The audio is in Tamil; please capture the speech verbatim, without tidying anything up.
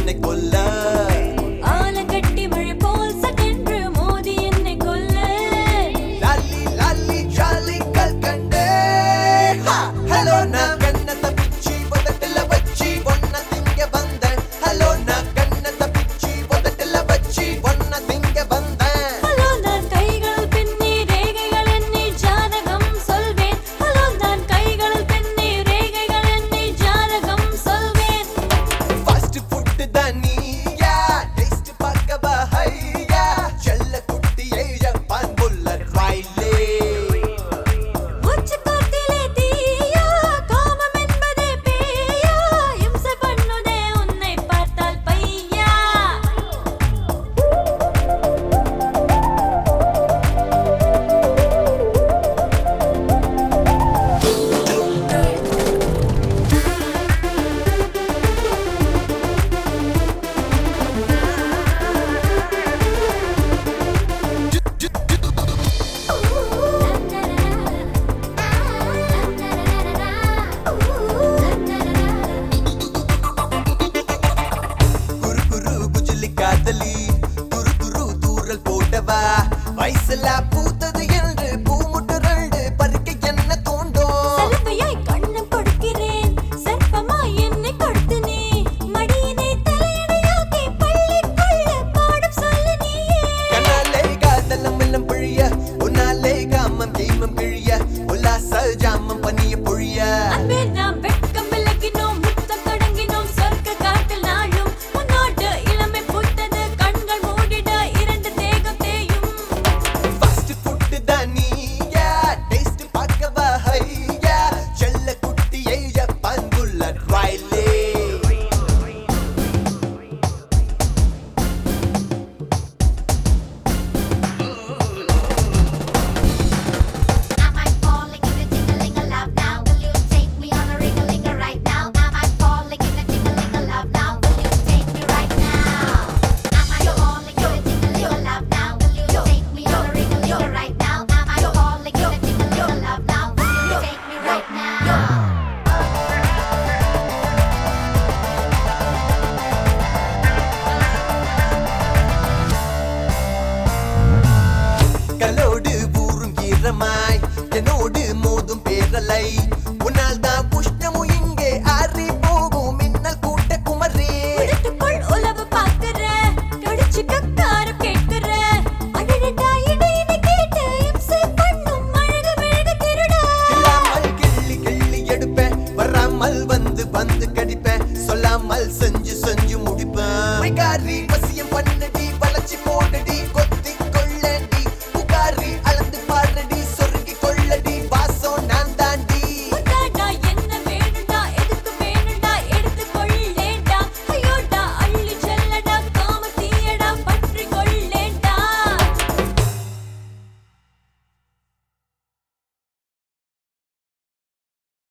என்னை கொல்ல ஆலங்கட்டி மழை போல் சட்டென்று மோதி என்னை கொல்ல லாலி லாலி ஜாலி கல்கண்டே ஹலோ நான் கண்ணத்தை பிச்சி உதட்டுல வச்சி ஒன்ன திங்க வந்தேன் ஹலோ நான் கண்ணத்தை பிச்சி உதட்டுல வச்சி ஒன்ன திங்க வந்தேன் ஹலோ நான் கைகள் பின்னி ரேகைகள் எண்ணி ஜாதகம் சொல்வேன் ஹலோ நான் கைகள் பின்னி ரேகைகள் எண்ணி ஜாதகம் சொல்வேன் ஃபாஸ்ட் ஃபுட் தான் நீயா டேஸ்ட் பார்க்கவா ஹையா செல்ல குட்டியை ஜப்பான் புல்லட் ரயிலே உச்சி காத்திலே தீயா காமம் என்பதே பேயா இம்சை பண்ணுதே உன்னை பார்த்தால் பையா குரு குரு குஜிலி காதலி குரு குரு தூரல் போட்டவா வயசுல பூத்தது என்று பூமுட்டு ரெண்டு பறிக்க என்ன தோண்டும் சலவையாய் கண்ணம் கொடுக்கிறேன் சர்ப்பமாய் என்னை கொடுத்து நீ மடியினை தலையணையாக்கி பள்ளிக்குள்ள பாடம் சொல்லு நீயே கண்ணாலே காதலம் எல்லாம் பொழிய உன்னாலே காமம் கீமம் கிழிய உல்லாச ஜாமம் பனிய பொழிய அன்பே நாம் வெட்கம் விலகினோம் முத்தம் தொடங்கினோம் சொர்க்க காட்டில் நாளும் உன்னோடு இளமை பூத்தது கண்கள் மூடிட இரண்டு தேகம் தேயும் ஃபாஸ்ட் ஃபுட் தான் நீயா டேஸ்ட் பார்க்கவா ஹையா செல்ல குட்டியை ஜப்பான் புல்லட் ரயிலே I might fall like in a tingling a love now. Will you take me on a ring a right now? I might fall like in a tingling a love now. Will you take me right now? I might fall like in a tingling a love now. Will you take me on a ring a right now? I might fall like in a tingling a love now. Will you take me right now? கலோடு ஊறும் ஈரமாய் என்னோடு